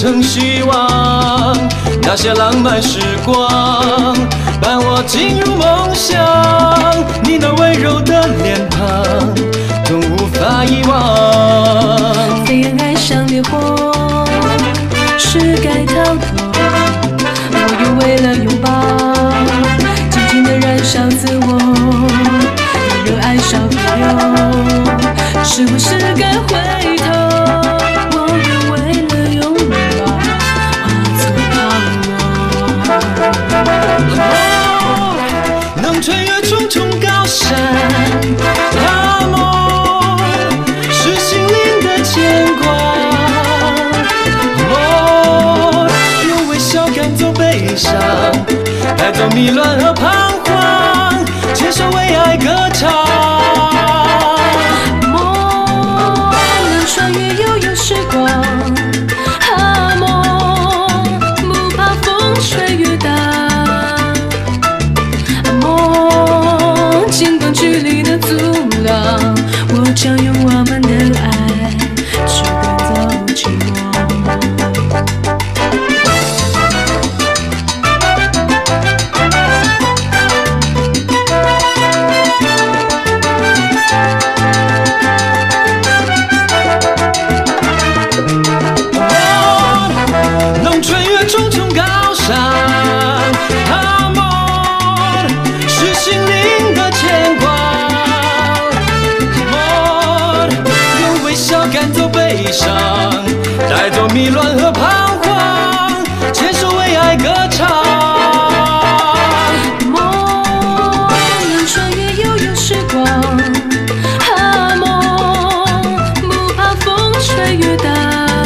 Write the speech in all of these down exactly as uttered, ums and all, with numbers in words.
成希望。那些浪漫时光伴我进入梦乡，你那温柔的脸庞总无法遗忘。 飞燕爱上烈火，是该逃脱，我又为了拥抱紧紧地燃烧自我，热爱烧不流，是不是该回头？我愿为了拥抱化作泡沫。 哦，能穿越重重高山，阿莫是心灵的牵挂。哦，用微笑赶走悲伤，带走迷乱和彷徨，牵手为爱歌唱。 梦能穿越悠悠时光，啊梦不怕风吹雨打，啊梦尽管距离的阻挡，我将用我们的爱去赶走寂寞。 重重高山，阿莫是心灵的牵挂。阿莫用微笑赶走悲伤，带走迷乱和彷徨，牵手为爱歌唱。 梦能穿越悠悠时光，阿梦不怕风吹雨打。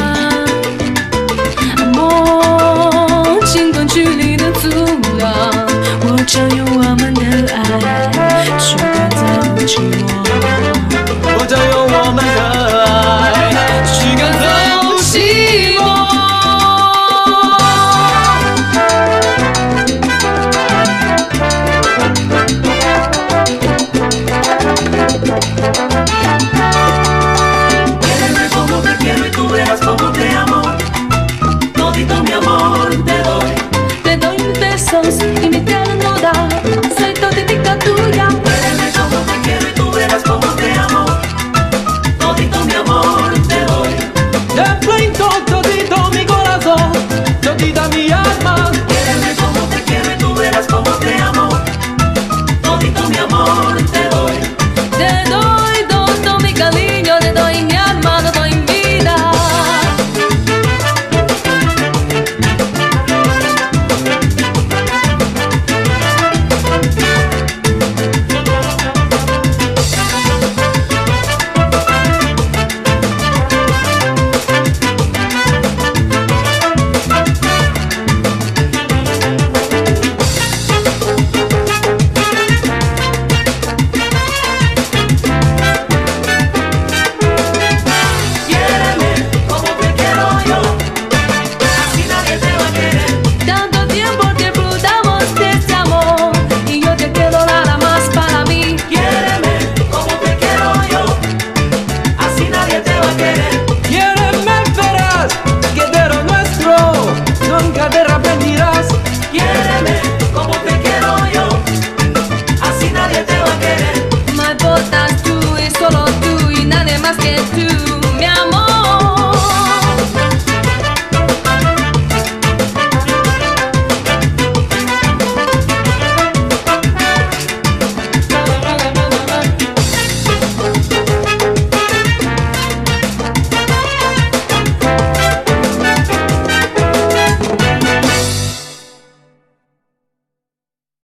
距离的阻挡，我将用我们的爱去赶走寂寞。 我将用我们的爱去赶走寂寞。 Quiéreme como te quiero y tú verás como te amo. Todito mi amor te doy. Y mi ternura, soy toditica tuya. Quiéreme como te quiero y tú verás como te amo. Todito mi amor te doy. Te cuento todito mi corazón, todita mi alma. Quiéreme como te quiero y tú verás como te amo. Todito mi amor te doy. Te doy todo mi cariño, te doy mi alma, te doy mi vida. Más que tú